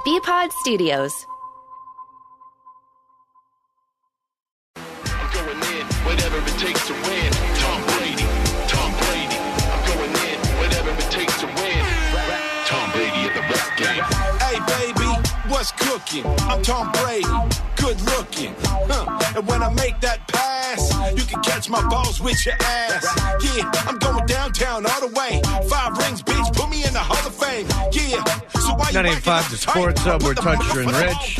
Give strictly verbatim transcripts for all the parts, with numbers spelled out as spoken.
B-Pod Studios. I'm going in, whatever it takes to win. Tom Brady, Tom Brady. I'm going in, whatever it takes to win. Tom Brady in the rap game. Hey, baby, what's cooking? I'm Tom Brady, good looking. Huh. And when I make that pass, you can catch my balls with your ass. Yeah, I'm going downtown all the way. Five rings, bitch, put me in the Hall of Fame. Yeah, so why you nine eight five The Sports Hub, we're Toucher and Rich.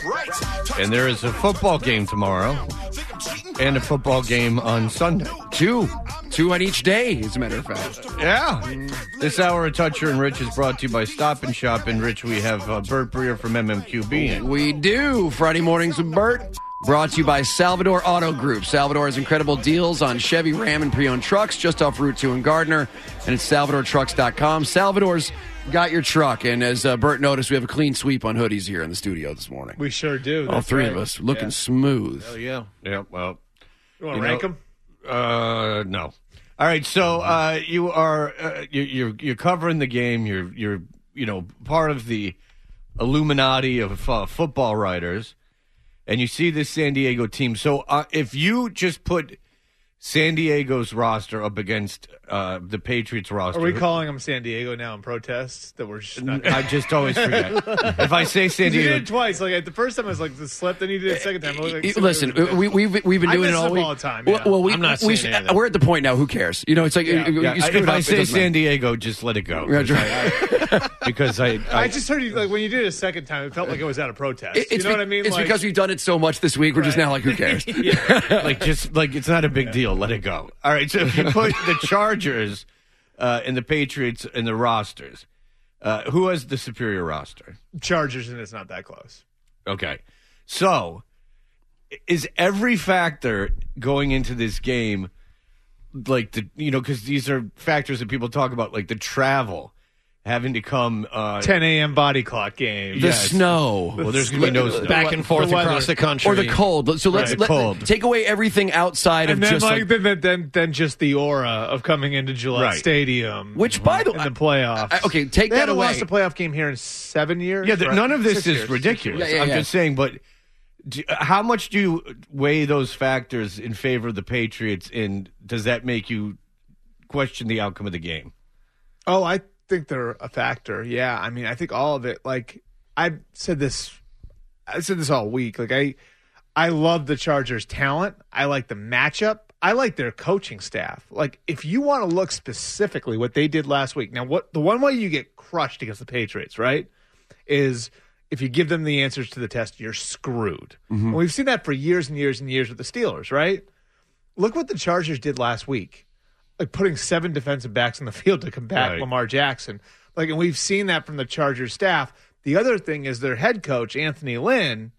And there is a football game tomorrow and a football game on Sunday. Two. Two on each day, as a matter of fact. Yeah. This hour of Toucher and Rich is brought to you by Stop and Shop. And Rich, we have uh, Bert Breer from M M Q B in. We do. Friday mornings with Bert. Brought to you by Salvador Auto Group. Salvador has incredible deals on Chevy, Ram, and pre-owned trucks just off Route two in Gardner. And it's salvador trucks dot com. Salvador's got your truck. And as uh, Bert noticed, we have a clean sweep on hoodies here in the studio this morning. We sure do. All That's three right. of us looking yeah. smooth. Oh, yeah. Yeah, well. You want to you rank know, them? Uh, no. All right, so uh, you are uh, you, you're you're covering the game. You're you're you know part of the Illuminati of uh, football writers, and you see this San Diego team. So uh, if you just put San Diego's roster up against uh, the Patriots roster, Are we calling them San Diego now in protest? That we're just not I just always forget. If I say San You Diego, did it twice. Like the first time I was like the slip, then you did it the second time. I was like, Listen, we, we've we've been I doing it mess all up week. all the time, Well, yeah. well, we, I'm not we, saying anything. we're at the point now. Who cares? You know, it's like Yeah. you, yeah, you screw if it I up, it say doesn't matter. San Diego, just let it go. Yeah, Because I, because I, I, I just heard you like when you did it a second time. It felt like it was out of protest. It- you it's know be- what I mean? It's Like, because we've done it so much this week. We're just Right. now like, who cares? like just like it's not a big deal. Let it go. All right. So if you put the Chargers uh, and the Patriots in the rosters, uh, who has the superior roster? Chargers, and it's not that close. Okay. So is every factor going into this game like the you know because these are factors that people talk about, like the travel, having to come uh, ten a.m. body clock game. The Yes. snow. Well, there's gonna be no snow. Back and forth The weather. across the country. Or the cold. So let's Right, let, cold. take away everything outside of And then, just like, like, then, then, then just the aura of coming into Gillette Right. Stadium, which by the in way, the playoffs. I- okay, take they that haven't away. lost a playoff game here in seven years. Yeah, th- right? none of this Six is years. ridiculous. Yeah, yeah, I'm yeah. just saying, but do, how much do you weigh those factors in favor of the Patriots, and does that make you question the outcome of the game? Oh, I think they're a factor. Yeah, I mean, I think all of it. Like I said this, I said this all week. Like I, I love the Chargers' talent. I like the matchup. I like their coaching staff. Like if you want to look specifically what they did last week. Now, what the one way you get crushed against the Patriots, right, is if you give them the answers to the test, you're screwed. And we've seen that for years and years and years with the Steelers, right? Look what the Chargers did last week. Like putting seven defensive backs in the field to combat Right. Lamar Jackson. Like, and we've seen that from the Chargers staff. The other thing is their head coach, Anthony Lynn,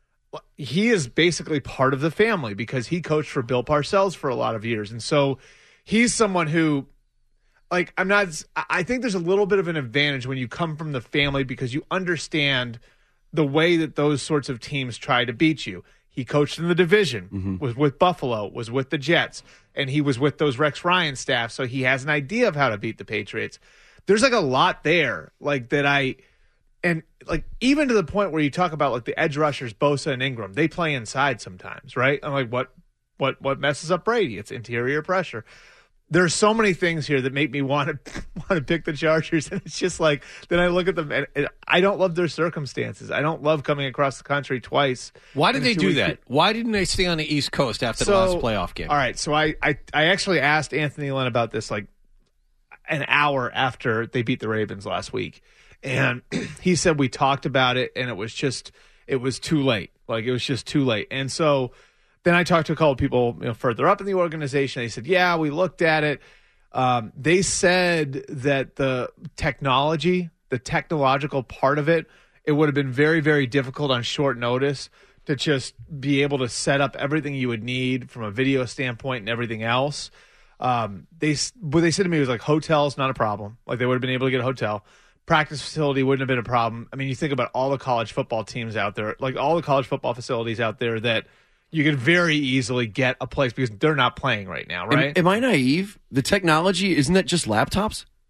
he is basically part of the family because he coached for Bill Parcells for a lot of years. And so he's someone who, like, I'm not, I think there's a little bit of an advantage when you come from the family because you understand the way that those sorts of teams try to beat you. He coached in the division, Mm-hmm. was with Buffalo, was with the Jets, and he was with those Rex Ryan staff, so he has an idea of how to beat the Patriots. There's like a lot there, like that I, and like even to the point where you talk about like the edge rushers, Bosa and Ingram, they play inside sometimes, right? I'm like, what, what, what messes up Brady? It's interior pressure. There's so many things here that make me want to want to pick the Chargers, and it's just like then I look at them and, and I don't love their circumstances. I don't love coming across the country twice. Why did in they two do weeks. that? Why didn't they stay on the East Coast after the last playoff game? All right, so I, I I actually asked Anthony Lynn about this like an hour after they beat the Ravens last week, and he said we talked about it, and it was just it was too late. Like it was just too late, and so. Then I talked to a couple of people you know, further up in the organization. They said, yeah, we looked at it. Um, they said that the technology, the technological part of it, it would have been very, very difficult on short notice to just be able to set up everything you would need from a video standpoint and everything else. Um, they what they said to me was like hotels, not a problem. Like they would have been able to get a hotel. Practice facility wouldn't have been a problem. I mean, you think about all the college football teams out there, like all the college football facilities out there that you could very easily get a place because they're not playing right now, right? Am, am I naive? The technology, isn't that just laptops?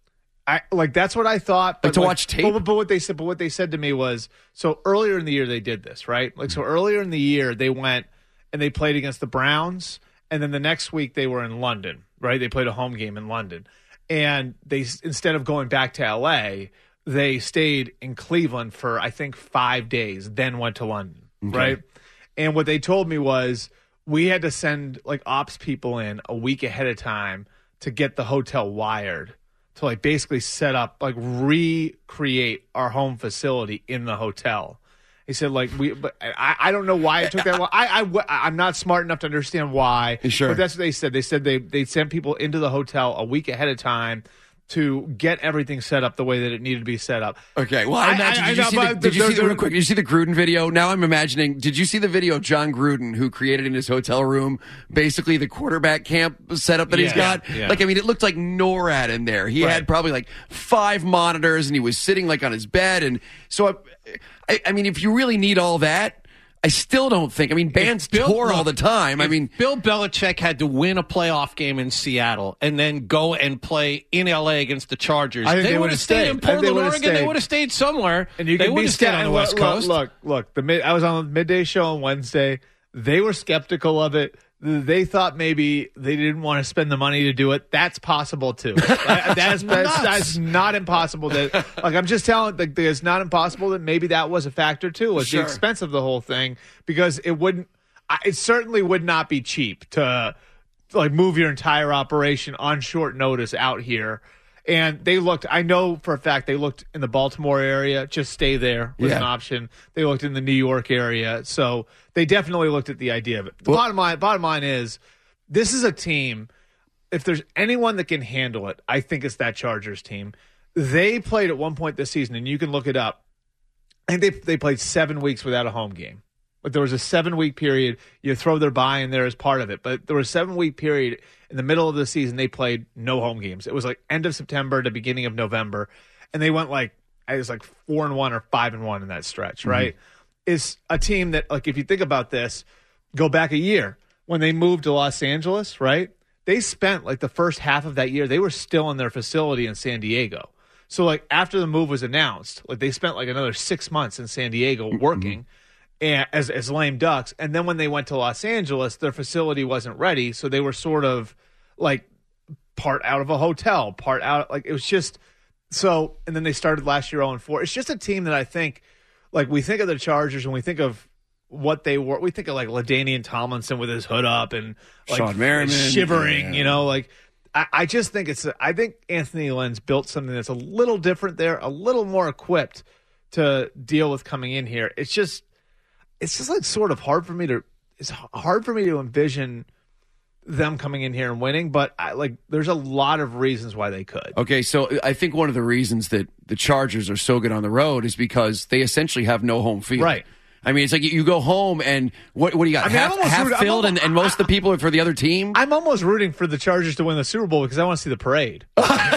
I like that's what I thought. But Like to like, watch tape? But, but what they said, but what they said to me was, so earlier in the year they did this, right? Like so earlier in the year they went and they played against the Browns, and then the next week they were in London, right? They played a home game in London, and they instead of going back to L A, they stayed in Cleveland for I think five days, then went to London, Okay. right? And what they told me was we had to send like ops people in a week ahead of time to get the hotel wired to like basically set up, like recreate our home facility in the hotel. He said, like, we, but I, I don't know why it took that long. I, I, I'm not smart enough to understand why. Sure. But that's what they said. They said they, they sent people into the hotel a week ahead of time to get everything set up the way that it needed to be set up. Okay, well, I I- imagine. I- did you I see know, the, but did you they're- see the they're- real quick? Did you see the Gruden video? Now I'm imagining. Did you see the video of John Gruden, who created in his hotel room basically the quarterback camp setup that he's Yeah, got? yeah. Like, I mean, it looked like NORAD in there. He Right. had probably like five monitors, and he was sitting like on his bed. And so, I, I, I mean, if you really need all that. I still don't think. I mean, bands Bill- tour all look, the time. I if mean, Bill Belichick had to win a playoff game in Seattle and then go and play in L A against the Chargers. I think They, they would would've have stayed stayed. in I think they Portland, would've Oregon. They stayed. would have stayed somewhere. And you they can would be have stayed on skeptical. the West look, Coast. Look, look, the mid, I was on the midday show on Wednesday. They were skeptical of it. They thought maybe they didn't want to spend the money to do it. That's possible too. That- that's, that's, that's not impossible. That like I'm just telling, like, it's not impossible that maybe that was a factor too. Was Sure. the expense of the whole thing, because it wouldn't. I- It certainly would not be cheap to like move your entire operation on short notice out here. And they looked, I know for a fact they looked in the Baltimore area, just stay there was Yeah. an option. They looked in the New York area. So they definitely looked at the idea of it. The Well- bottom line, bottom line is this is a team, if there's anyone that can handle it, I think it's that Chargers team. They played at one point this season, and you can look it up. I think they they played seven weeks without a home game. But there was a seven week period. You throw their bye in there as part of it. But there was a seven week period in the middle of the season. They played no home games. It was like end of September to beginning of November, and they went like it was like four and one or five and one in that stretch. Right? It's a team that, like, if you think about this, go back a year when they moved to Los Angeles. Right? They spent like the first half of that year. They were still in their facility in San Diego. So like after the move was announced, like they spent like another six months in San Diego working. And as as lame ducks, and then when they went to Los Angeles, their facility wasn't ready, so they were sort of like part out of a hotel, part out, like it was just so. And then they started last year oh and four. It's just a team that I think, like, we think of the Chargers and we think of what they were. We think of like LaDainian Tomlinson with his hood up and like Sean Merriman, shivering, yeah. you know, like. I, I just think it's. I think Anthony Lynn's built something that's a little different there, a little more equipped to deal with coming in here. It's just. It's just like sort of hard for me to it's hard for me to envision them coming in here and winning, but I, like there's a lot of reasons why they could. okay, so I think one of the reasons that the Chargers are so good on the road is because they essentially have no home field. Right. I mean, it's like you go home and what, what do you got? I mean, I'm half almost half rooting- I'm filled, and, almost- and most of the people are for the other team? I'm almost rooting for the Chargers to win the Super Bowl because I want to see the parade.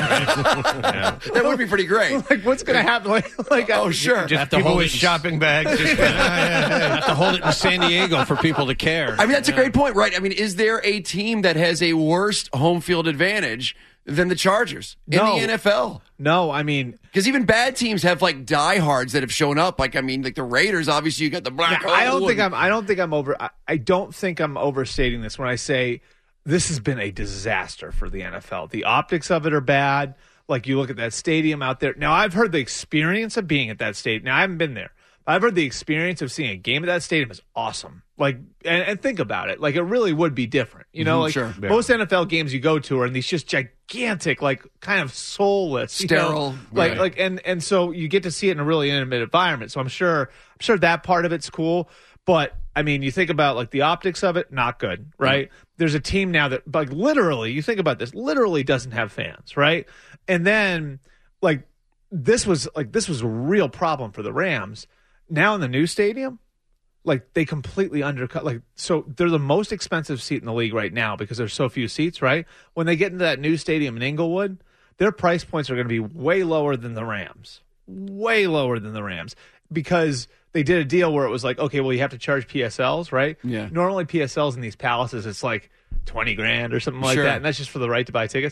That would be pretty great. Like what's going to happen? Like, like Oh, sure. Just Have to people hold with it- shopping bags. Just, ah, yeah, yeah. Have to hold it in San Diego for people to care. I mean, that's a great point, right? I mean, is there a team that has a worse home field advantage than the Chargers in No. the N F L? No, I mean, Because even bad teams have like diehards that have shown up. Like, I mean, like the Raiders, obviously, you got the black. I don't hole think and- I'm. I don't think I'm over. I, I don't think I'm overstating this when I say this has been a disaster for the N F L. The optics of it are bad. Like you look at that stadium out there. Now I've heard the experience of being at that stadium. Now I haven't been there. But I've heard the experience of seeing a game at that stadium is awesome. Like, and, and think about it. Like, it really would be different. You know, Mhm, like sure. most N F L games you go to are in these just gigantic, like kind of soulless, you know? Sterile, like, right. like, and and so you get to see it in a really intimate environment. So I'm sure, I'm sure that part of it's cool. But I mean, you think about like the optics of it, not good, right? There's a team now that, like, literally, you think about this, literally doesn't have fans, right? And then, like, this was like this was a real problem for the Rams. Now in the new stadium, like they completely undercut. Like, so they're the most expensive seat in the league right now because there's so few seats, right? When they get into that new stadium in Inglewood, their price points are going to be way lower than the Rams, way lower than the Rams, because they did a deal where it was like, okay, well, you have to charge P S Ls, right? Yeah. Normally P S Ls in these palaces, it's like twenty grand or something like Sure. that, and that's just for the right to buy tickets.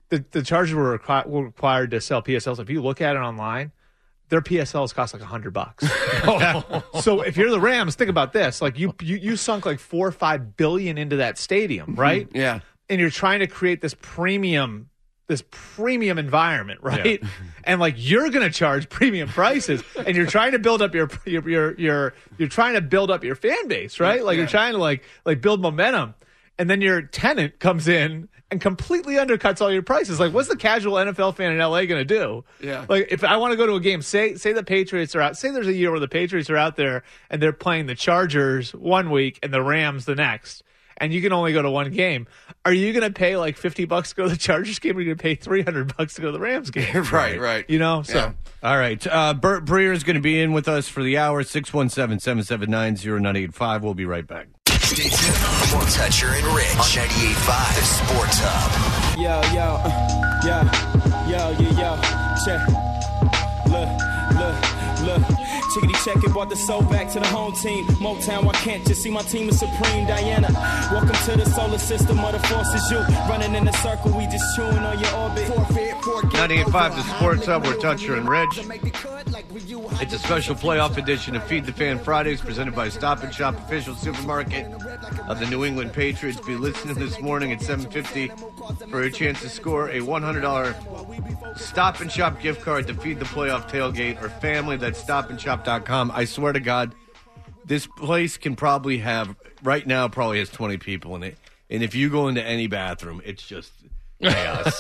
the, the Chargers were, requi- were required to sell P S Ls. If you look at it online, their P S Ls cost like a hundred bucks. So if you're the Rams, think about this: like you, you, you sunk like four or five billion into that stadium, right? Yeah, and you're trying to create this premium, this premium environment, right? Yeah. And like you're going to charge premium prices, and you're trying to build up your, your, your, your, you're trying to build up your fan base, right? Like yeah. you're trying to like, like build momentum, and then your tenant comes in and completely undercuts all your prices. Like, what's the casual N F L fan in L A going to do? Yeah. Like, if I want to go to a game, say say the Patriots are out. Say there's a year where the Patriots are out there and they're playing the Chargers one week and the Rams the next, and you can only go to one game. Are you going to pay like fifty bucks to go to the Chargers game, or are you going to pay three hundred bucks to go to the Rams game? right, right. You know, so. Yeah. All right. Uh, Bert Breer is going to be in with us for the hour, six one seven, seven seven nine, zero nine eight five. We'll be right back. Stay tuned. More Toucher and Rich on ninety-eight point five, the Sports Hub. Yo, yo, yo, yo, yo, yo, check. Look, look, look. Chickity check it, brought the soul back to the home team. Motown, I can't just see my team is supreme. Diana, welcome to the solar system of the forces you. Running in a circle, we just chewing on your orbit. ninety-eight point five, the Sports Hub. We're Toucher and Rich. It's a special playoff edition of Feed the Fan Fridays presented by Stop and Shop, official supermarket of the New England Patriots. Be listening this morning at seven fifty for a chance to score a one hundred dollars Stop and Shop gift card to Feed the Playoff Tailgate or family. That's stop and shop dot com. I swear to God, this place can probably have, right now, probably has twenty people in it. And if you go into any bathroom, it's just chaos.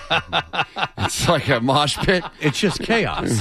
It's like a mosh pit. It's just chaos.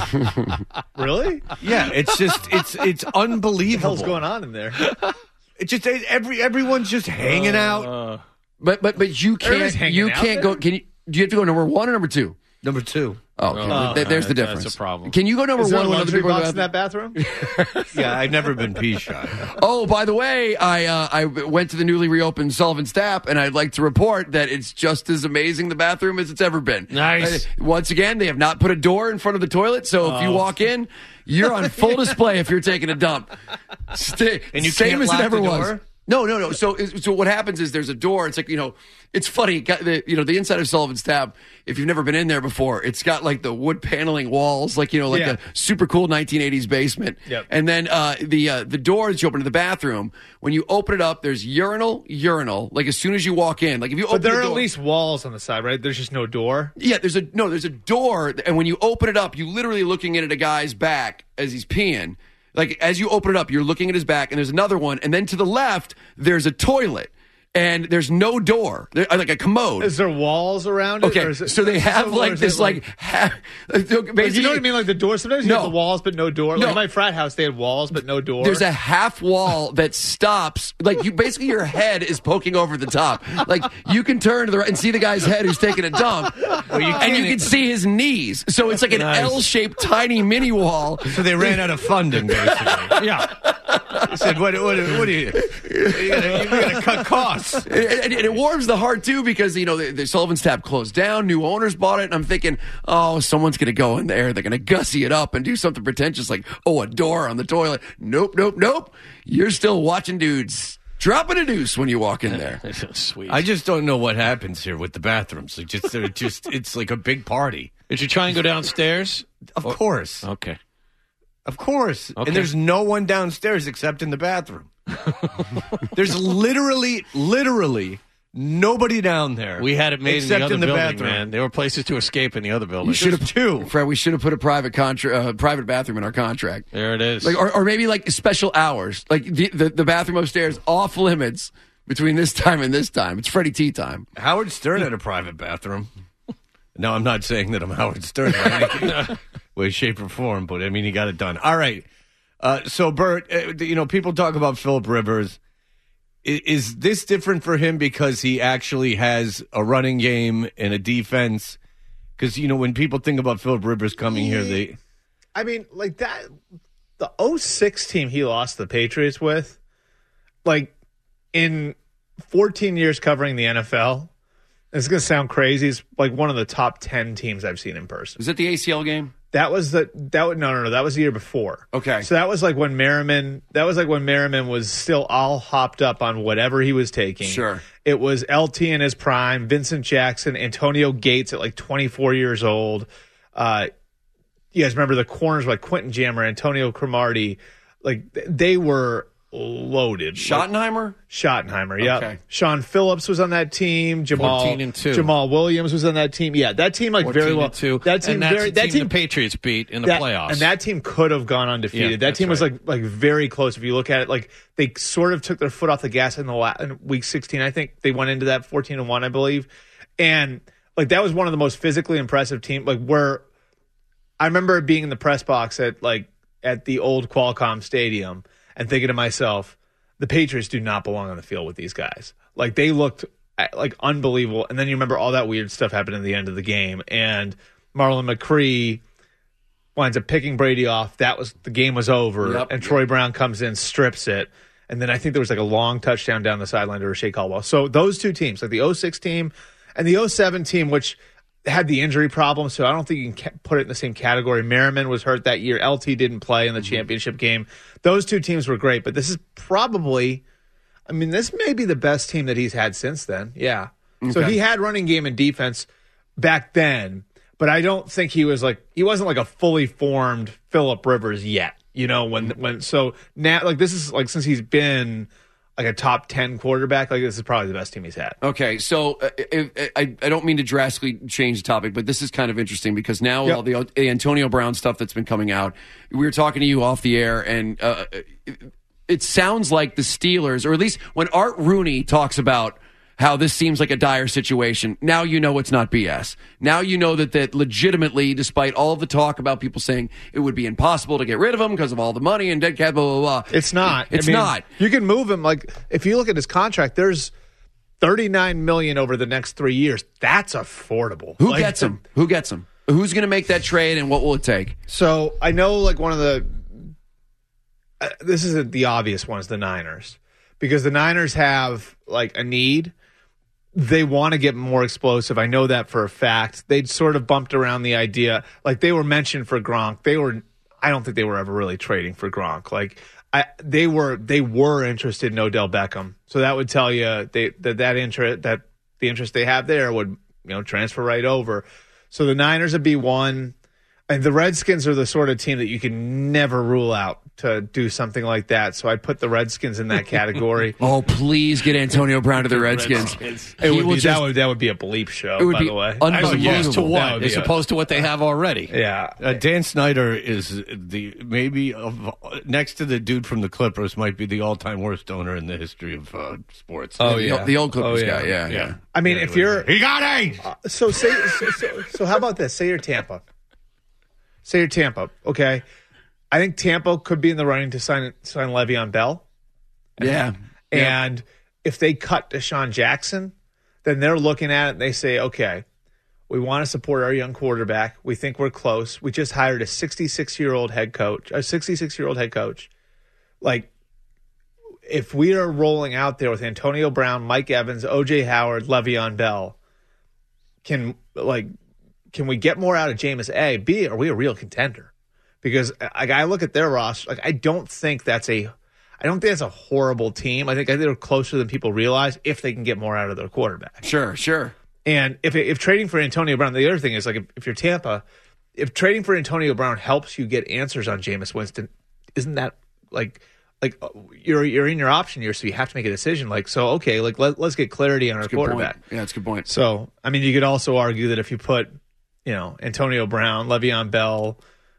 Really? Yeah, it's just, it's it's unbelievable. What the hell's going on in there? It's just, every everyone's just hanging uh, out. Uh, but but but you Everybody's can't hanging you out can't there? go. Can you? Do you have to go number one or number two? Number two. Oh, okay. Oh, Th- there's the that's difference. a problem. Can you go number Is there one a when other luxury people are box going in that bathroom? Yeah, I've never been pee shy. Oh, by the way, I uh, I went to the newly reopened Sullivan's Tap, and I'd like to report that it's just as amazing the bathroom as it's ever been. Nice. Uh, once again, they have not put a door in front of the toilet, so if you Oh. walk in, you're on full display if you're taking a dump. Stay, And you same can't as it lock ever the was. door? No, no, no. So, so what happens is there's a door. It's like, you know, it's funny. Got the, you know, the inside of Sullivan's Tap, if you've never been in there before, it's got like the wood paneling walls, like, you know, like Yeah. a super cool nineteen eighties basement. Yep. And then uh, the uh, the door that you open to the bathroom, when you open it up, there's urinal, urinal. Like as soon as you walk in, like if you open But there the are door, at least walls on the side, right? There's just no door. yeah, there's a no, there's a door, and when you open it up, you literally looking in at a guy's back as he's peeing. Like as you open it up, you're looking at his back, and there's another one, and then to the left, there's a toilet, and there's no door, there, like a commode. Is there walls around it? Okay, or is it- so they have or like is this, it like, ha- basically, Like, you know what I mean? Like the door. Sometimes you No. have the walls, but no door. Like No. in my frat house, they had walls, but no door. There's a half wall that stops. Like you, basically, your head is poking over the top. Like you can turn to the right and see the guy's head who's taking a dump, you and you can't- can see his knees. So it's like an Nice. L-shaped tiny mini wall. So they ran out of funding, basically. Yeah. They said, what, what, what do you, you gotta, you gotta cut costs. And, and- and it warms the heart too because you know the, the Sullivan's Tap closed down, new owners bought it, and I'm thinking, oh, someone's gonna go in there, they're gonna gussy it up and do something pretentious like, oh, a door on the toilet. Nope, nope, nope. You're still watching dudes dropping a deuce when you walk in there. Sweet. I just don't know what happens here with the bathrooms. Like just, they're just, it's like a big party. Did you try and go downstairs? Of course. Okay. Of course. Okay. And there's no one downstairs except in the bathroom. There's literally, literally nobody down there. We had it made in except the other in the building, bathroom. man. There were places to escape in the other building. You should have There's two. Fred, we should have put a private contra- uh, private bathroom in our contract. There it is. Like, or, or maybe like special hours, like the, the the bathroom upstairs off limits between this time and this time. It's Freddie T time. Howard Stern had a private bathroom. No, I'm not saying that I'm Howard Stern in any way, shape, or form, but I mean, he got it done. All right. Uh, so, Bert, uh, you know, people talk about Phillip Rivers. Is, is this different for him because he actually has a running game and a defense? Because, you know, when people think about Phillip Rivers coming here, they. I mean, like that. The oh six team he lost the Patriots with, like in fourteen years covering the N F L. It's going to sound crazy. It's like one of the top ten teams I've seen in person. Was that the A C L game? That was the that was no no no that was the year before. Okay. So that was like when Merriman that was like when Merriman was still all hopped up on whatever he was taking. Sure. It was L T in his prime, Vincent Jackson, Antonio Gates at like twenty-four years old. Uh, you guys remember the corners like Quentin Jammer, Antonio Cromartie, like they were loaded. Schottenheimer? Like, Schottenheimer, yeah. Okay. Sean Phillips was on that team. Jamal fourteen and two. Jamal Williams was on that team. Yeah, that team like very well. And two. That team and that's very the that team, team the Patriots beat in the that, playoffs. and that team could have gone undefeated. Yeah, that that's team was right. like like very close. If you look at it, like they sort of took their foot off the gas in the la- in week sixteen. I think they went into that fourteen and one, I believe, and like that was one of the most physically impressive teams. Like where I remember being in the press box at like at the old Qualcomm Stadium and thinking to myself, the Patriots do not belong on the field with these guys. Like they looked like unbelievable. And then you remember all that weird stuff happened at the end of the game. And Marlon McCree winds up picking Brady off. That was the game was over. Yep. And Troy Brown comes in, strips it. And then I think there was like a long touchdown down the sideline to Rashae Caldwell. So those two teams, like the oh six team and the oh seven team, which had the injury problem, so I don't think you can ca- put it in the same category. Merriman was hurt that year. L T didn't play in the mm-hmm. championship game. Those two teams were great, but this is probably, I mean, this may be the best team that he's had since then. Yeah. Okay. So he had running game and defense back then, but I don't think he was like, he wasn't like a fully formed Phillip Rivers yet, you know, when, when, so now, like, this is like, since he's been like a top ten quarterback, like this is probably the best team he's had. Okay, so uh, I, I, I don't mean to drastically change the topic, but this is kind of interesting because now Yep. all the, the Antonio Brown stuff that's been coming out, we were talking to you off the air, and uh, it, it sounds like the Steelers, or at least when Art Rooney talks about how this seems like a dire situation, now you know it's not B S. Now you know that that legitimately, despite all of the talk about people saying it would be impossible to get rid of him because of all the money and dead cat, blah, blah, blah. It's not. It's I mean, not. You can move him. Like, if you look at his contract, there's thirty-nine million dollars over the next three years. That's affordable. Who Like, gets him? Who gets him? Who's going to make that trade, and what will it take? So I know, like, one of the uh, this is the obvious one is the Niners, because the Niners have like a need. They want to get more explosive. I know that for a fact. They'd sort of bumped around the idea. Like, they were mentioned for Gronk. They were, I don't think they were ever really trading for Gronk. Like, I, they were, they were interested in Odell Beckham. So that would tell you they, that that interest, that the interest they have there would, you know, transfer right over. So the Niners would be one. And the Redskins are the sort of team that you can never rule out to do something like that. So I'd put the Redskins in that category. Oh, please get Antonio Brown to the Redskins. It would will be, just- that would that would be a bleep show, It would by be the way. As unbelievable. opposed to That what? would be As a- opposed to what they have already. Yeah. Uh, Dan Snyder is the maybe of, next to the dude from the Clippers might be the all-time worst owner in the history of uh, sports. Oh, The- yeah. The old Clippers Oh, yeah. guy, yeah, yeah. I mean, if you're he got eight. so say so, so, so how about this? Say you're Tampa. Say you're Tampa. Okay. I think Tampa could be in the running to sign sign Le'Veon Bell. Yeah. And if they cut Deshaun Jackson, then they're looking at it and they say, okay, we want to support our young quarterback. We think we're close. We just hired a sixty-six-year-old head coach, a sixty-six-year-old head coach. Like, if we are rolling out there with Antonio Brown, Mike Evans, O J Howard, Le'Veon Bell, can like can we get more out of Jameis? A, B, are we a real contender? Because like, I look at their roster, like I don't think that's a I don't think that's a horrible team. I think I think they're closer than people realize if they can get more out of their quarterback. Sure, sure. And if if trading for Antonio Brown, the other thing is like if, if you're Tampa, if trading for Antonio Brown helps you get answers on Jameis Winston, isn't that like like you're you're in your option year, so you have to make a decision. Like so, okay, like let, let's get clarity on our That's a good quarterback. point. Yeah, that's a good point. So I mean, you could also argue that if you put you know Antonio Brown, Le'Veon Bell,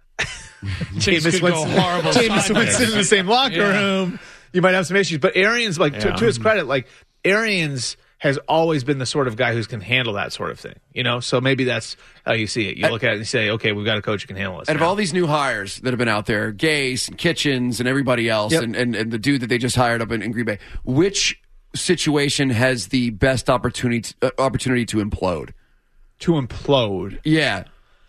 Jameis could go Winston, horrible Jameis sideways. Winston in the same locker Yeah. room, you might have some issues. But Arians, like to, Yeah. to his credit, like Arians has always been the sort of guy who can handle that sort of thing. You know, so maybe that's how you see it. You look at it and say, okay, we've got a coach who can handle this. Out of now. all these new hires that have been out there, Gase and Kitchens and everybody else, Yep. and, and, and the dude that they just hired up in, in Green Bay, which situation has the best opportunity to, uh, opportunity to implode? to implode. Yeah.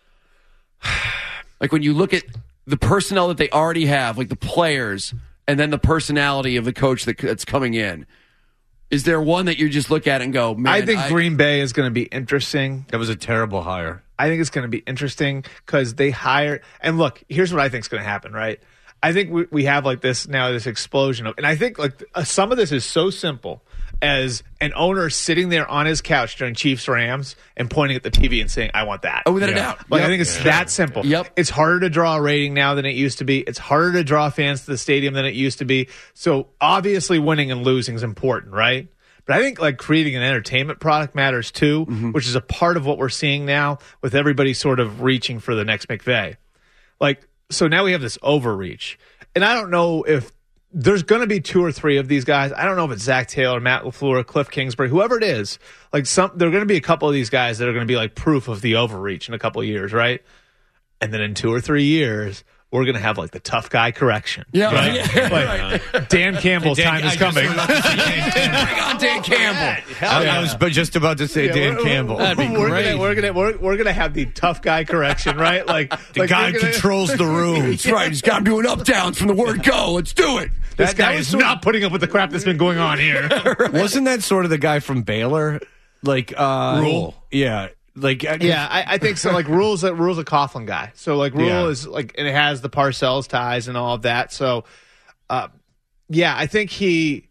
Like when you look at the personnel that they already have, like the players, and then the personality of the coach that, that's coming in. Is there one that you just look at and go, man? I think I, Green Bay is going to be interesting. That was a terrible hire. I think it's going to be interesting because they hire. And look, here's what I think is going to happen, right? I think we, we have like this now, this explosion of, and I think like uh, some of this is so simple as an owner sitting there on his couch during Chiefs Rams and pointing at the T V and saying, I want that. Oh, without Yeah. a doubt. Like, Yep. I think it's Yeah. that simple. Yep. It's harder to draw a rating now than it used to be. It's harder to draw fans to the stadium than it used to be. So obviously winning and losing is important, right? But I think like creating an entertainment product matters too, Mm-hmm. which is a part of what we're seeing now with everybody sort of reaching for the next McVay. Like, so now we have this overreach. And I don't know if there's going to be two or three of these guys. I don't know if it's Zach Taylor, Matt LaFleur, Cliff Kingsbury, whoever it is. Like some, there are going to be a couple of these guys that are going to be like proof of the overreach in a couple of years, right? And then in two or three years, we're going to have like the tough guy correction. Yeah, right? yeah. Like, Dan Campbell's Dan- time I is just coming. was about to say Dan Campbell. Bring on Dan Campbell. I, I was but just about to say Yeah, Dan we're- Campbell. We're, That'd be we're great. Gonna, we're gonna we're, we're gonna have the tough guy correction, right? Like the like guy we're gonna- controls the room. That's right. He's got him doing up downs from the word go. Let's do it. This That- guy that is was sort of- not putting up with the crap that's been going on here. Wasn't that sort of the guy from Baylor? Like uh, Rule? Yeah. Like I- Yeah, I, I think so. Like Rule's a Rule's a Coughlin guy, so like Rule Yeah. is like, and it has the Parcells ties and all of that. So, uh, yeah, I think he.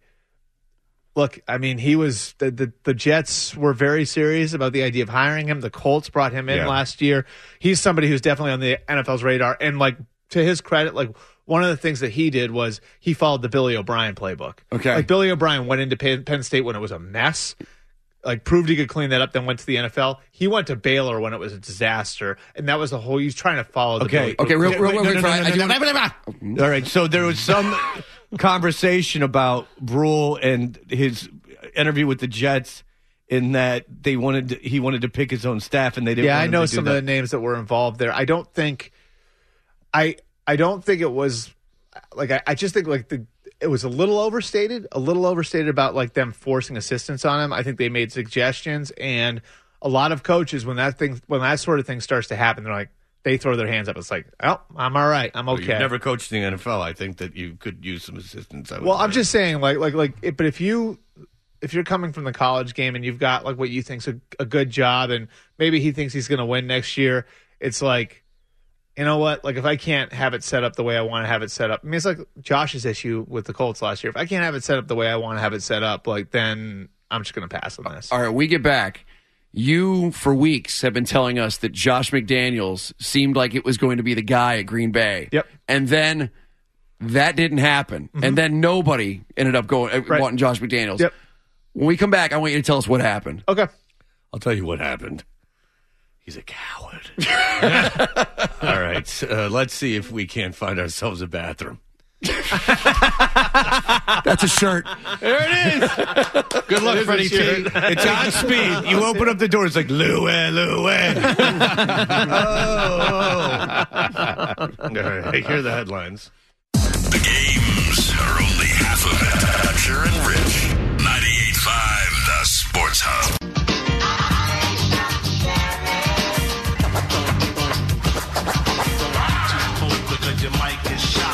Look, I mean, he was the, the the Jets were very serious about the idea of hiring him. The Colts brought him in Yeah. last year. He's somebody who's definitely on the N F L's radar. And like to his credit, like one of the things that he did was he followed the Billy O'Brien playbook. Okay. like Billy O'Brien went into Penn Penn State when it was a mess. Like proved he could clean that up, then went to the N F L. He went to Baylor when it was a disaster, and that was the whole. He's trying to follow the Okay. Billy- Okay, real, real, Wait, real no, quick. no, I- no, I do no, wanna- All right. So there was some conversation about Rule and his interview with the Jets in that they wanted to, he wanted to pick his own staff, and they didn't. Yeah, want I him know to do some that. of the names that were involved there. I don't think, I I don't think it was like I, I just think like the it was a little overstated, a little overstated about like them forcing assistance on him. I think they made suggestions, and a lot of coaches when that thing when that sort of thing starts to happen, they're like they throw their hands up. It's like, oh, I'm all right, I'm Well, okay. You've never coached in the N F L. I think that you could use some assistance. I would Well, I'm say. just saying, like, like, like, it, but if you, if you're coming from the college game and you've got like what you think's a, a good job, and maybe he thinks he's going to win next year, it's like, you know what? Like, if I can't have it set up the way I want to have it set up, I mean, it's like Josh's issue with the Colts last year. If I can't have it set up the way I want to have it set up, like, then I'm just going to pass on this. All right, we get back. You, for weeks, have been telling us that Josh McDaniels seemed like it was going to be the guy at Green Bay. Yep. And then that didn't happen. And then nobody ended up going uh, Right. wanting Josh McDaniels. Yep. When we come back, I want you to tell us what happened. Okay. I'll tell you what happened. He's a coward. All right. Uh, let's see if we can't find ourselves a bathroom. That's a shirt. There it is. Good luck, Freddie T. It's Godspeed. You open up the door. It's like Louie, Louie. oh, oh. All right. I hear the headlines. The games are only half of it. Hatcher and Rich. ninety-eight point five, The Sports Hub. Because your mic is shot.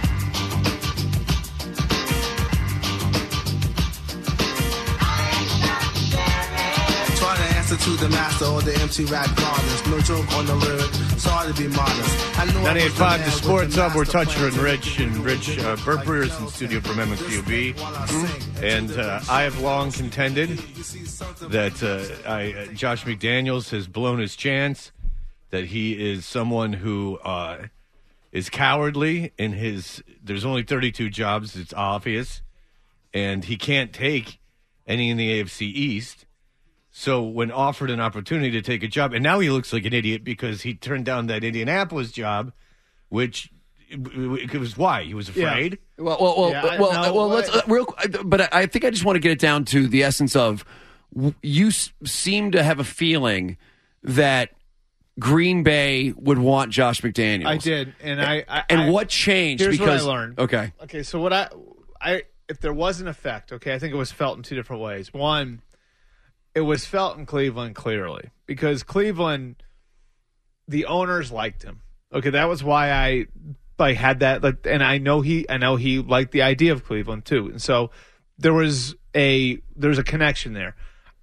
Try to answer to the master or the empty rap gardens. No joke on the lyric. Sorry to be modest. I know I ninety-eight was point five, the the man Sports with the Hub. We're master Toucher and plan. Rich. And Rich, uh, Bert Brewer's in studio from M Q B. And uh, I have long contended that uh, I, uh, Josh McDaniels has blown his chance, that he is someone who uh, is cowardly in his. There's only thirty-two jobs, it's obvious, and he can't take any in the A F C East. So when offered an opportunity to take a job, and now he looks like an idiot because he turned down that Indianapolis job, which it was why he was afraid. Well, well, well, Yeah, I- well, no, well. Let's I- uh, real. But I I think I just want to get it down to the essence of w- you s- seem to have a feeling that Green Bay would want Josh McDaniels. I did, and I, I And I, what changed? Here's because what I learned. Okay. Okay, so what I, I, if there was an effect, okay, I think it was felt in two different ways. One, it was felt in Cleveland clearly because Cleveland, the owners liked him. Okay, that was why I, I had that, like, and I know he, I know he liked the idea of Cleveland too, and so there was a, there's a connection there.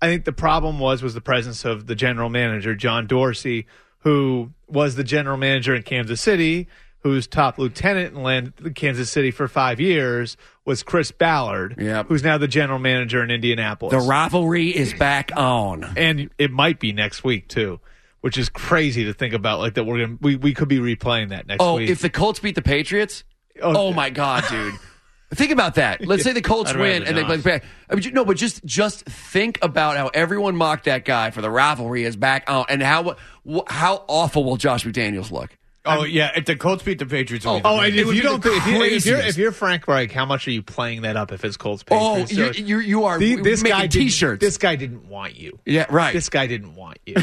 I think the problem was was the presence of the general manager, John Dorsey, who was the general manager in Kansas City, whose top lieutenant in Kansas City for five years was Chris Ballard, Yep. who's now the general manager in Indianapolis. The rivalry is back on. And it might be next week, too, which is crazy to think about. Like that, we're gonna we, we could be replaying that next Oh, week. if the Colts beat the Patriots? Oh, Oh, my God, dude. Think about that. Let's say the Colts I'd win rather and they play not. the Patriots. I mean, ju- no, but just just think about how everyone mocked that guy for the rivalry is back on, and how wh- how awful will Josh McDaniels look? Oh yeah, if the Colts beat the Patriots, Oh, Oh, and It if would you be don't the think, if, you, if, you're, craziest. if you're Frank Reich, how much are you playing that up if it's Colts Oh, Patriots? you So you you are the- this making guy T-shirts. Didn't, this guy didn't want you. Yeah, right. This guy didn't want you.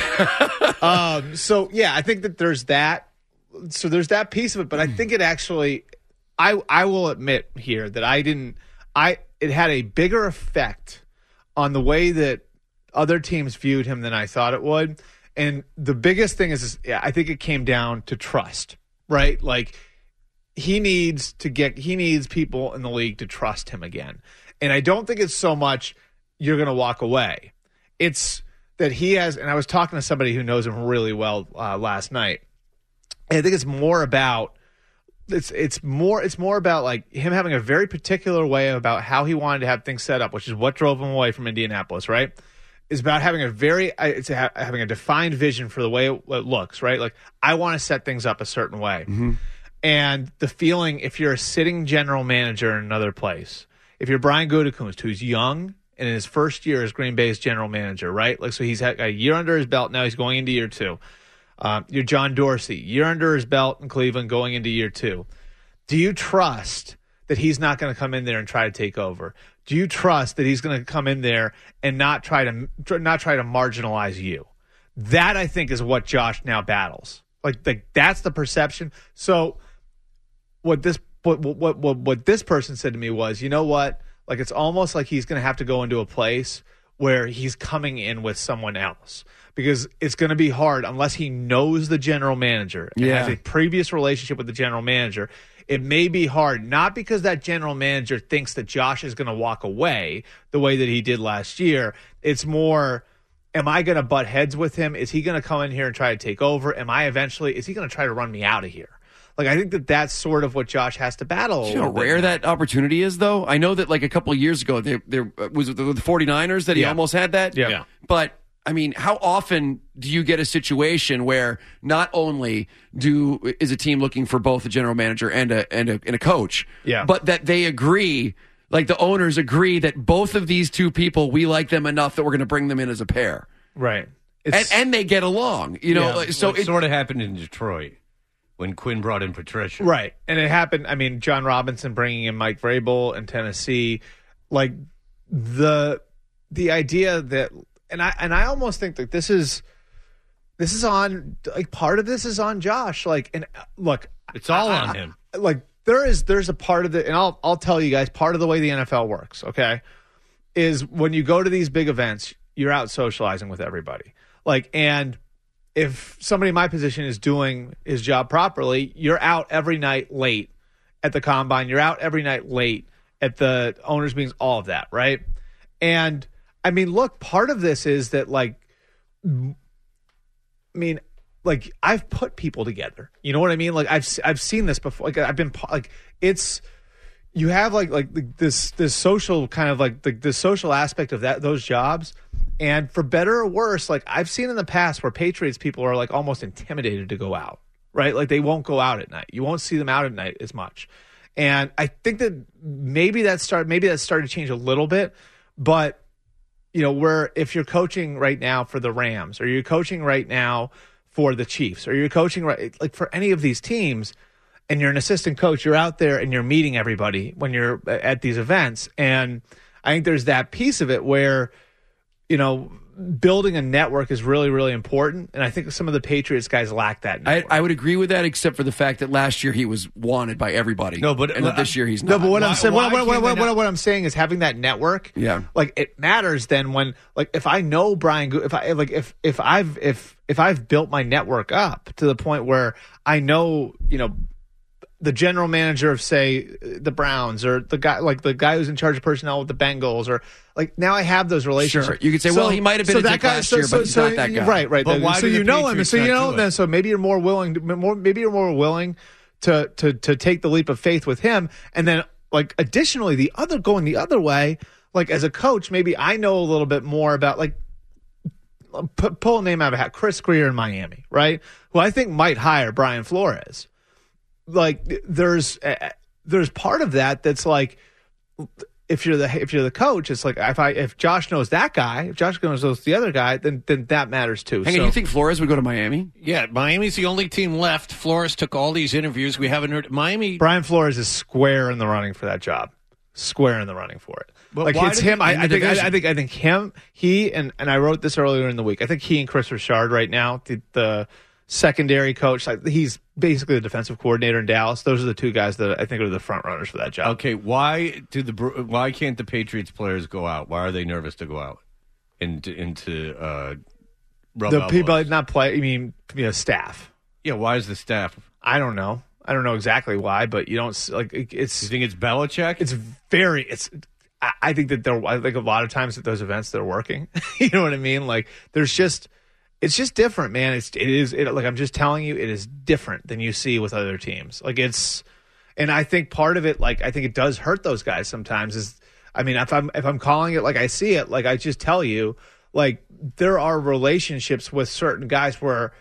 um, so yeah, I think that there's that. So there's that piece of it, but I think it actually, I I will admit here that I didn't. I it had a bigger effect on the way that other teams viewed him than I thought it would. And the biggest thing is, is yeah, I think it came down to trust, right? Like he needs to get, he needs people in the league to trust him again. And I don't think it's so much you're going to walk away. It's that he has, and I was talking to somebody who knows him really well uh, last night. And I think it's more about, it's it's more it's more about like him having a very particular way about how he wanted to have things set up, which is what drove him away from Indianapolis, right? Is about having a very it's a, having a defined vision for the way it, it looks, right? Like I want to set things up a certain way, Mm-hmm. and the feeling if you're a sitting general manager in another place, if you're Brian Gutekunst, who's young and in his first year as Green Bay's general manager, right? Like so he's had a year under his belt now. He's going into year two. Um, you're John Dorsey. You're under his belt in Cleveland going into year two. Do you trust that he's not going to come in there and try to take over? Do you trust that he's going to come in there and not try to not try to marginalize you? That, I think, is what Josh now battles. Like, like that's the perception. So what this what, what what what this person said to me was, you know what? Like it's almost like he's going to have to go into a place where he's coming in with someone else. Because it's going to be hard unless he knows the general manager and Yeah. has a previous relationship with the general manager. It may be hard, not because that general manager thinks that Josh is going to walk away the way that he did last year. It's more, am I going to butt heads with him? Is he going to come in here and try to take over? Am I eventually, is he going to try to run me out of here? Like, I think that that's sort of what Josh has to battle. a You know how little bit rare now. that opportunity is, though? I know that, like, a couple of years ago, there, there uh, was it the 49ers that he Yeah. almost had that. Yeah. Yeah. But, I mean, how often do you get a situation where not only do is a team looking for both a general manager and a and a, and a coach, Yeah. but that they agree, like the owners agree that both of these two people, we like them enough that we're going to bring them in as a pair. Right. And, It's, and they get along, you know. Yeah. like, So So it it sort of happened in Detroit when Quinn brought in Patricia. Right. And it happened, I mean, John Robinson bringing in Mike Vrabel in Tennessee, like the the idea that and I and I almost think that this is this is on like part of this is on Josh. Like and uh, look, It's all I- on I- him. Like there is there's a part of the and I'll I'll tell you guys part of the way the N F L works, okay? Is when you go to these big events, you're out socializing with everybody. Like and if somebody in my position is doing his job properly, you're out every night late at the combine. You're out every night late at the owners' meetings, all of that, right? And I mean, look, part of this is that, like, I mean, like I've put people together. You know what I mean? Like I've I've seen this before. Like I've been like it's you have like like this this social kind of like the, the social aspect of that those jobs. And for better or worse, like I've seen in the past where Patriots people are like almost intimidated to go out, right? Like they won't go out at night. You won't see them out at night as much. And I think that maybe that start maybe that started to change a little bit, but you know, where if you're coaching right now for the Rams or you're coaching right now for the Chiefs or you're coaching right like for any of these teams and you're an assistant coach, you're out there and you're meeting everybody when you're at these events. And I think there's that piece of it where you know, building a network is really, really important. And I think some of the Patriots guys lack that I, network. I would agree with that, except for the fact that last year he was wanted by everybody. No, but- and that this year he's No, not. but what I'm Why- saying, why what, what, what, can't what, they what, not- what I'm saying is having that network. Yeah. like it matters. Then when, like, if I know Brian, Go- if I like, if if I've if if I've built my network up to the point where I know, you know, the general manager of, say, the Browns, or the guy like the guy who's in charge of personnel with the Bengals, or like now I have those relationships. Sure. You could say, well, he might have been a dick last year, but he's not that guy. Right, right. But why so do the you know him, and Patriots so you not know do then it? so maybe you're more willing, to, more maybe you're more willing to to to take the leap of faith with him, and then like additionally the other going the other way, like as a coach, maybe I know a little bit more about like. P- pull a name out of a hat, Chris Greer in Miami, right? Who I think might hire Brian Flores. Like there's uh, there's part of that that's like if you're the if you're the coach, it's like if I if Josh knows that guy, if Josh knows the other guy, then then that matters too. Hang on, So- you think Flores would go to Miami? Yeah, Miami's the only team left. Flores took all these interviews. We haven't heard. Miami. Brian Flores is square in the running for that job. Square in the running for it. But like why it's did him. he- I, in I the think. I, division? I think. I think him. He and and I wrote this earlier in the week. I think he and Chris Richard right now, the, the secondary coach. Like he's basically the defensive coordinator in Dallas. Those are the two guys that I think are the front runners for that job. Okay, why do the Bru- why can't the Patriots players go out? Why are they nervous to go out into into uh, rub The elbows? people not play. I mean, you know, staff. Yeah, why is the staff? I don't know. I don't know exactly why, but you don't s- like. it- It's You think it's Belichick? it's very it's I, I think that they're I think a lot of times at those events they're working. You know what I mean? Like there's just it's just different, man. It's it is it, like I'm just telling you, it is different than you see with other teams. Like it's and I think part of it, like I think it does hurt those guys sometimes. Is I mean, if I'm if I'm calling it like I see it, like I just tell you, like there are relationships with certain guys where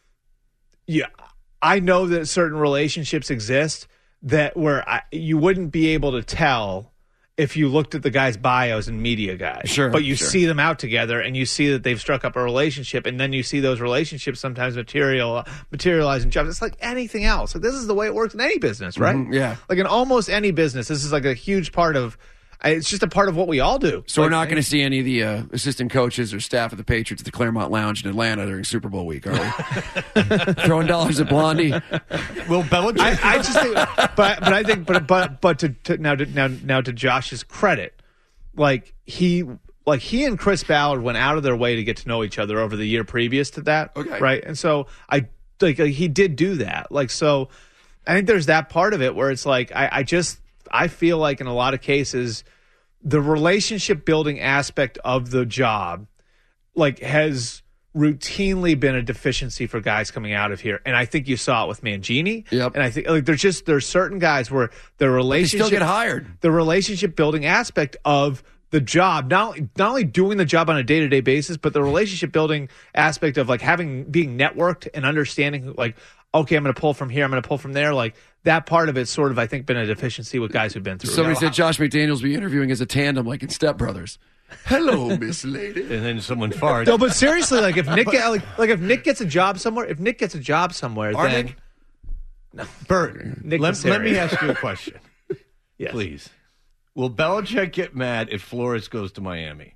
yeah, I know that certain relationships exist that where I, you wouldn't be able to tell if you looked at the guys' bios and media guys. Sure, But you sure. see them out together and you see that they've struck up a relationship, and then you see those relationships sometimes material materialize in jobs. It's like anything else. Like this is the way it works in any business, right? Mhm, yeah. Like in almost any business, this is like a huge part of it's just a part of what we all do. So we're Like, not going to see any of the uh, assistant coaches or staff of the Patriots at the Claremont Lounge in Atlanta during Super Bowl week, are we? Throwing dollars at Blondie. Will Belichick? I, I just think, but but I think, but but but to, to now to now now to Josh's credit, like he like he and Chris Ballard went out of their way to get to know each other over the year previous to that, Okay. right? And so I like, like he did do that, like so. I think there's that part of it where it's like I, I just I feel like in a lot of cases the relationship building aspect of the job like has routinely been a deficiency for guys coming out of here, and I think you saw it with Mangini. Yep. And I think like there's just there's certain guys where the They relationship still get hired. the relationship building aspect of the job, not only, not only doing the job on a day to day basis, but the relationship building aspect of like having being networked and understanding like okay, I'm going to pull from here, I'm going to pull from there. Like that part of it's sort of I think been a deficiency with guys who've been through. Somebody it. said Josh McDaniels be interviewing as a tandem like in Step Brothers. Hello, Miss Lady. and then someone farts. No, but seriously, like if Nick get, like, like if Nick gets a job somewhere, if Nick gets a job somewhere, Our then Nick? Bert, Nick let, Casario. let me ask you a question, Yes. please. Will Belichick get mad if Flores goes to Miami?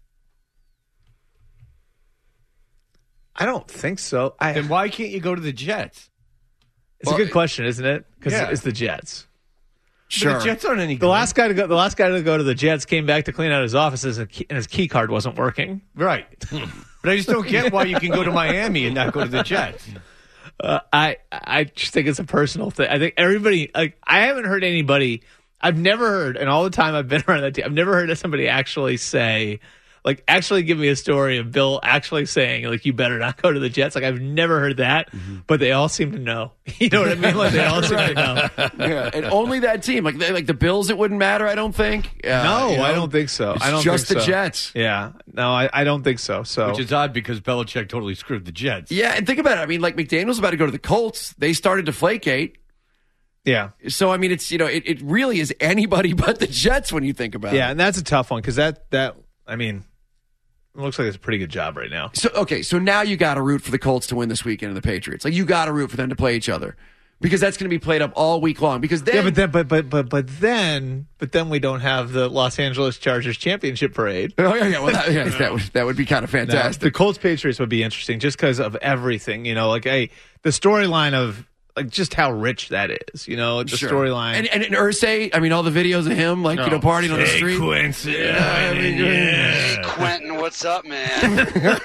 I don't think so. I, Then why can't you go to the Jets? it's a good question, isn't it? Because Yeah. it's the Jets. Sure. But the Jets aren't any The good. last guy to go, the last guy to go to the Jets came back to clean out his offices, and key- and his key card wasn't working. Right. But I just don't get why you can go to Miami and not go to the Jets. Uh, I I just think it's a personal thing. I think everybody like I haven't heard anybody. I've never heard, and all the time I've been around that team, I've never heard somebody actually say, like, actually give me a story of Bill actually saying, like, you better not go to the Jets. Like, I've never heard that, but they all seem to know. You know what I mean? Like, they all seem to know. Yeah, and only that team. Like they, like the Bills, it wouldn't matter. I don't think. Uh, No, you know? I don't think so. It's I don't just think the so. Jets. Yeah, no, I, I don't think so. So Which is odd because Belichick totally screwed the Jets. Yeah, and think about it. I mean, like McDaniel's about to go to the Colts. They started to flakate. yeah, So I mean, it's you know, it, it really is anybody but the Jets when you think about yeah, it. and that's a tough one because that that I mean, it looks like it's a pretty good job right now. So okay, so now you got to root for the Colts to win this weekend and the Patriots. Like you got to root for them to play each other because that's going to be played up all week long. Because then, Yeah, but then, but but but but then, but then we don't have the Los Angeles Chargers championship parade. oh yeah, yeah, well that, yeah, that would that would be kind of Now, fantastic. the Colts Patriots would be interesting just because of everything. You know, like hey, the storyline of like just how rich that is. You know, the Sure. storyline. and and, and Irsay, I mean, all the videos of him like you know partying on the street. Quincy. Quentin, what's up, man?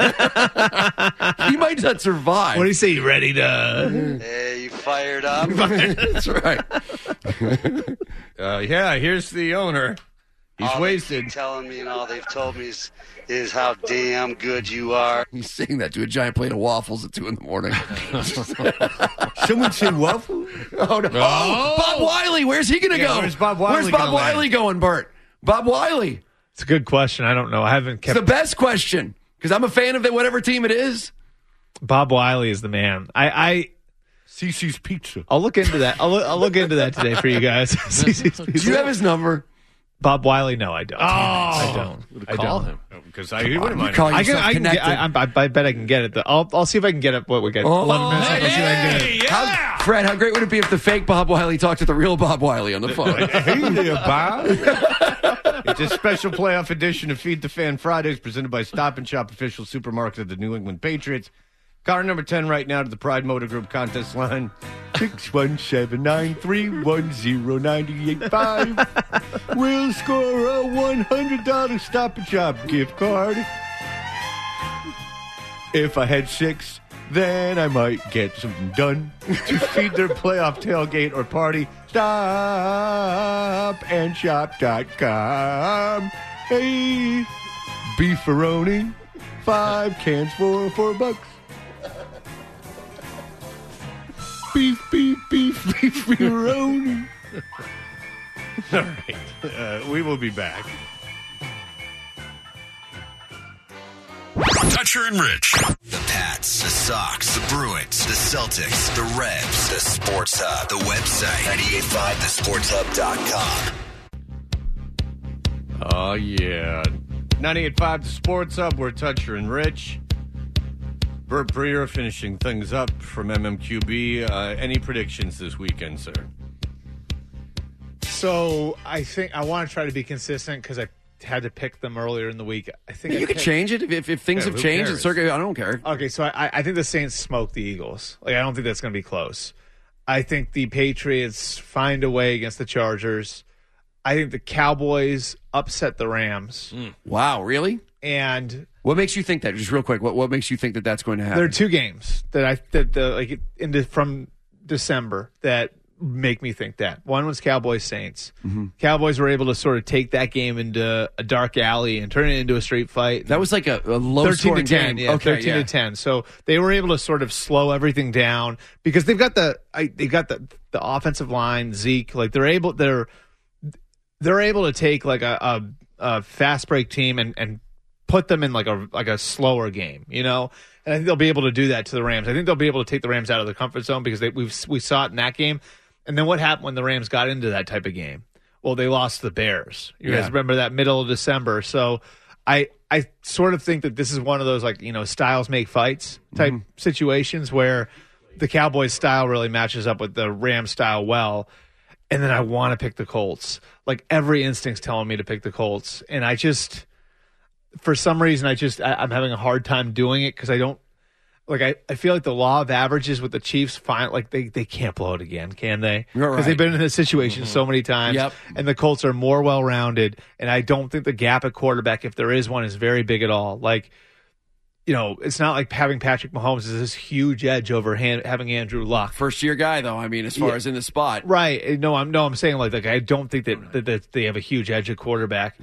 He might not survive. what do you say? You ready to? Hey, you fired up? That's right. Uh, yeah, here's the owner. He's all wasted. They keep telling me and all they've told me is, is how damn good you are. He's saying that to a giant plate of waffles at two in the morning. Someone say waffle? Oh, no. Oh, Bob Wiley. Where's he going to Yeah, go? where's Bob Wiley Where's Bob gonna land? Wiley going, Bert? Bob Wiley. It's a good question. I don't know. I haven't It's kept. the best question because I'm a fan of it, whatever team it is. Bob Wiley is the man. I. I Cece's Pizza. I'll look into that. I'll look, I'll look into that today for you guys. Cece's Do you have his number? Bob Wiley? No, I don't. Oh. I don't. I Call don't. him. Because I he wouldn't mind. Call I can. yourself I, can get, connected. I, I, I bet I can get it. I'll. I'll see if I can get it. What we got? Oh, Eleven minutes. left. I'll see if I can get it. How, Fred, how great would it be if the fake Bob Wiley talked to the real Bob Wiley on the phone? Hey there, Bob. It's a special playoff edition of Feed the Fan Fridays presented by Stop and Shop, official supermarket of the New England Patriots. Car number ten right now to the Pride Motor Group contest line. six one seven, nine three one, zero nine eight five. We'll score a one hundred dollars Stop and Shop gift card. If I had six, then I might get something done to feed their playoff tailgate or party. Stop and shop dot com. Hey, beefaroni, five cans for four bucks. Beef, beef, beef, beefaroni. All right, uh, we will be back. Toucher and Rich. The Pats, the Sox, the Bruins, the Celtics, the Revs, the Sports Hub, the website, nine eight five the sports hub dot com. Oh, yeah. ninety-eight point five The Sports Hub. We're Toucher and Rich. Bert Breer finishing things up from M M Q B. Uh, any predictions this weekend, sir? So I think I want to try to be consistent because I had to pick them earlier in the week. I think I You could picked- change it if, if, if things Yeah, have who changed. cares? It's circuit, I don't care. Okay, so I, I think the Saints smoke the Eagles. Like I don't think that's going to be close. I think the Patriots find a way against the Chargers. I think the Cowboys upset the Rams. Wow, really? And What makes you think that? Just real quick, what, what makes you think that that's going to happen? there are two games that I that the like in the, from December that make me think that. One was Cowboys Saints. Mm-hmm. Cowboys were able to sort of take that game into a dark alley and turn it into a straight fight. That was like a, a low thirteen to scoring ten, game. yeah, okay, thirteen yeah. to ten. So they were able to sort of slow everything down because they've got the I, they've got the the offensive line, Zeke. Like they're able they're they're able to take like a, a, a fast break team and and put them in like a like a slower game, you know. And I think they'll be able to do that to the Rams. I think they'll be able to take the Rams out of the comfort zone because they, we've we saw it in that game. And then what happened when the Rams got into that type of game? Well, they lost to the Bears. You Yeah. guys remember that middle of December. So I I sort of think that this is one of those like, you know, styles make fights type Mm-hmm. situations where the Cowboys style really matches up with the Rams style well. And then I want to pick the Colts. Like every instinct's telling me to pick the Colts. And I just, for some reason, I just, I, I'm having a hard time doing it because I don't, like, I, I feel like the law of averages with the Chiefs, fine, like, they, they can't blow it again, can they? You're Because right. they've been in this situation so many times. Yep. And the Colts are more well rounded. And I don't think the gap at quarterback, if there is one, is very big at all. Like, you know, it's not like having Patrick Mahomes is this huge edge over hand, having Andrew Luck. First year guy, though, I mean, as far Yeah. as in the spot. Right. No, I'm no, I'm saying like, like I don't think that, that, that they have a huge edge at quarterback.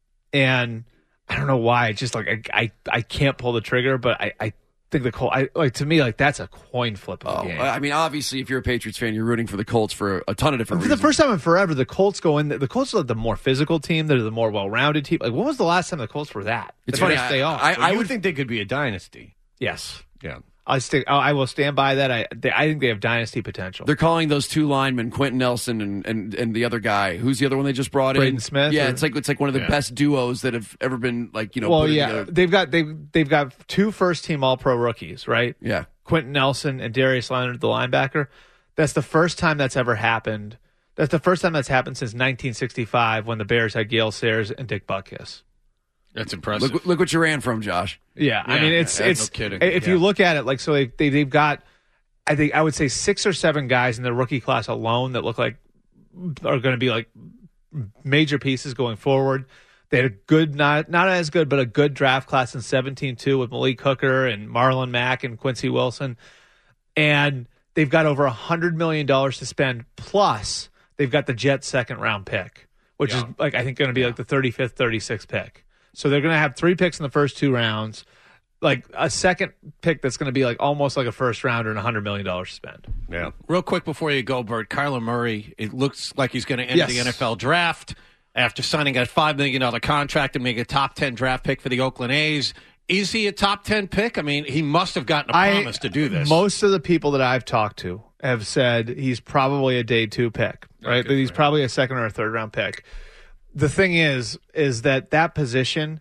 And I don't know why. It's just like I I, I can't pull the trigger, but I, I think the Colts, I like to me, like that's a coin flip of Oh, a game. I mean, obviously, if you're a Patriots fan, you're rooting for the Colts for a ton of different For the reasons. first time in forever, the Colts go in. The Colts are the more physical team. They're the more well-rounded team. Like, when was the last time the Colts were that? It's The funny, best I- they are. I- Well, you would think they could be a dynasty. yes, Yeah. I stick. I will stand by that. I they, I think they have dynasty potential. They're calling those two linemen, Quentin Nelson and, and, and the other guy. Who's the other one they just brought in? Braden Smith, Yeah, or- it's like it's like one of the Yeah. best duos that have ever been like you know. well, put yeah, together. they've got they they've got two first-team All-Pro rookies, right? yeah. Quentin Nelson and Darius Leonard, the linebacker. That's the first time that's ever happened. That's the first time that's happened since nineteen sixty-five when the Bears had Gale Sayers and Dick Butkus. That's impressive. Look, look what you ran from, Josh. Yeah, I Yeah, mean it's yeah, it's no kidding. if you Yeah. look at it like so they, they they've got I think I would say six or seven guys in the rookie class alone that look like are going to be like major pieces going forward. They had a good, not not as good, but a good draft class in seventeen too with Malik Hooker and Marlon Mack and Quincy Wilson, and they've got over a hundred million dollars to spend. Plus, they've got the Jets' second round pick, which Yeah. is like I think going to be like the thirty-fifth, thirty-sixth pick. So they're going to have three picks in the first two rounds, like a second pick that's going to be like almost like a first rounder and one hundred million dollars to spend. Yeah. Real quick before you go, Bert, Kyler Murray, it looks like he's going to enter Yes. the N F L draft after signing a five million dollars contract and make a top ten draft pick for the Oakland A's. Is he a top ten pick? I mean, he must have gotten a promise I, to do this. Most of the people that I've talked to have said he's probably a day two pick, right? good That he's for him. probably a second or a third round pick. The thing is, is that that position,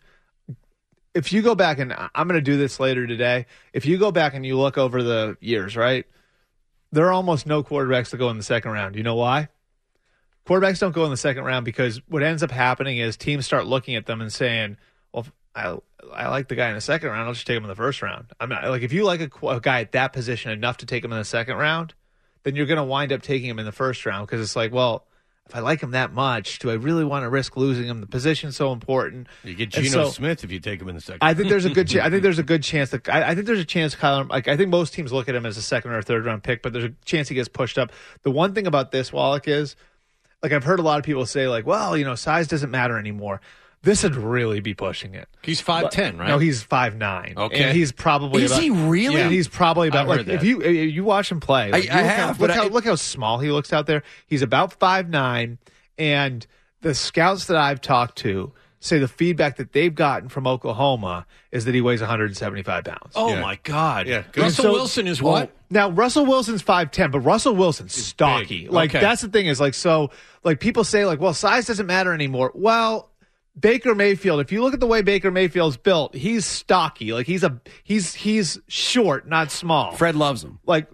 if you go back, and I'm going to do this later today, if you go back and you look over the years, right, there are almost no quarterbacks that go in the second round. You know why? Quarterbacks don't go in the second round because what ends up happening is teams start looking at them and saying, well, if I I like the guy in the second round, I'll just take him in the first round. I'm not like if you like a, qu- a guy at that position enough to take him in the second round, then you're going to wind up taking him in the first round because it's like, well, if I like him that much, do I really want to risk losing him? The position's so important. You get And Geno so- Smith if you take him in the second. I think there's a good. Ch- I think there's a good chance that I, I think there's a chance Kyler. Like I think most teams look at him as a second or third round pick, but there's a chance he gets pushed up. The one thing about this, Wallach, is like I've heard a lot of people say, like, well, you know, size doesn't matter anymore. This would really be pushing it. He's five ten, right? No, he's five nine. Okay. And he's probably Is about, he really? Yeah, he's probably about I've like heard if that. you if you watch him play. Like, I- I you look have, how, but look how I- look how small he looks out there. He's about five nine, and the scouts that I've talked to say the feedback that they've gotten from Oklahoma is that he weighs one hundred seventy-five pounds. Oh, Yeah. my God. Yeah, good. Russell So- Wilson is what? Now Russell Wilson's five ten, but Russell Wilson's stocky. big. Like Okay. that's the thing is like so like people say like well size doesn't matter anymore. Well, Baker Mayfield, if you look at the way Baker Mayfield's built, he's stocky. Like he's a he's he's short, not small. Fred loves him. Like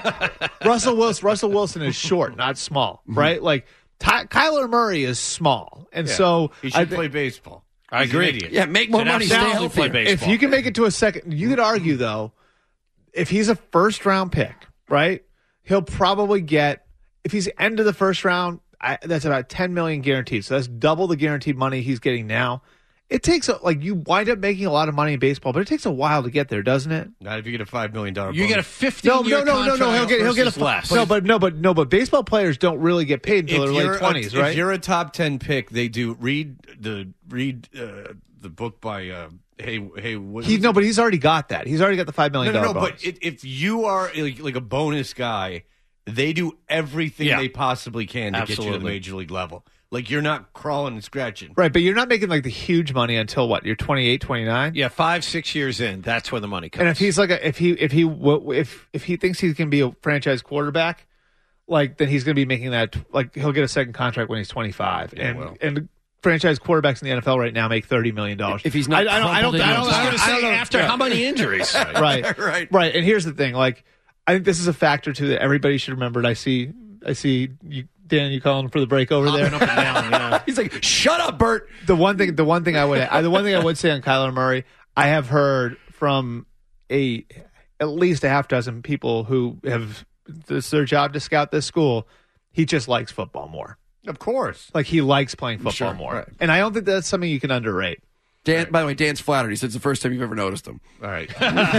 Russell Wilson Russell Wilson is short, not small, right? Like Ty, Kyler Murray is small. And Yeah. so he I should thi- play baseball. I He's an agree. idiot. Yeah, make more Should money, stay absolutely healthy. play baseball. if you can make it to a second, you could argue though, if he's a first round pick, right? He'll probably get if he's end of the first round. I, that's about ten million guaranteed. So that's double the guaranteed money he's getting now. It takes a, like you wind up making a lot of money in baseball, but it takes a while to get there, doesn't it? Not if you get a five million dollar. You get a No, fifteen-year no, no, no, no. He'll get he'll get a less. no, but no, but no, but baseball players don't really get paid until their late twenties, right? If you're a top ten pick, they do read the read uh, the book by uh, hey hey. What, He no, but he's already got that. He's already got the five no million no dollar no. bonus. But it, if you are like, like a bonus guy, they do everything Yeah. they possibly can to get you to the Absolutely. major league level. Like you're not crawling and scratching. Right, but you're not making like the huge money until what? You're twenty-eight, twenty-nine? Yeah, five, six years in, that's where the money comes. And if he's like a, if he if he w- if if he thinks he can be a franchise quarterback, like then he's going to be making that like he'll get a second contract when he's twenty-five. Yeah, and well. and franchise quarterbacks in the N F L right now make thirty million dollars. If he's not I, I don't I don't crumpled I into don't, a I I don't, was I going don't to say, know. after Yeah. how many injuries? right, Right. right. And here's the thing, like I think this is a factor too that everybody should remember. And I see I see you Dan, you calling for the break over there. Hopping up and down, yeah. He's like, shut up, Bert. The one thing, the one thing I would, I, the one thing I would say on Kyler Murray, I have heard from a at least a half dozen people who have this is their job to scout this school. He just likes football more. Of course. Like he likes playing football Sure, more, right. and I don't think that's something you can underrate. Dan, by the way, Dan's flattered. He said it's the first time you've ever noticed him. All right. Is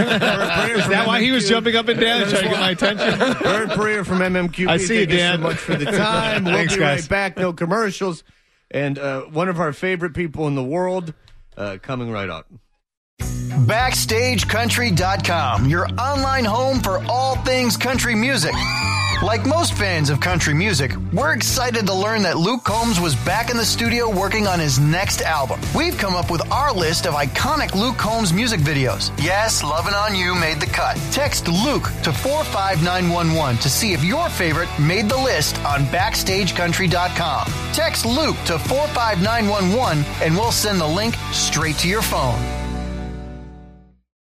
that why he was jumping up and down trying to get my attention? Bert Breer from M M Q B. I see you, Thank you Dan. so much for the time. We'll Thanks, be guys. right back. No commercials. And uh, one of our favorite people in the world uh, coming right up. Backstage Country dot com, your online home for all things country music. Like most fans of country music, we're excited to learn that Luke Combs was back in the studio working on his next album. We've come up with our list of iconic Luke Combs music videos. Yes, Lovin' On You made the cut. Text Luke to four five nine one one to see if your favorite made the list on Backstage Country dot com. Text Luke to four five nine one one and we'll send the link straight to your phone.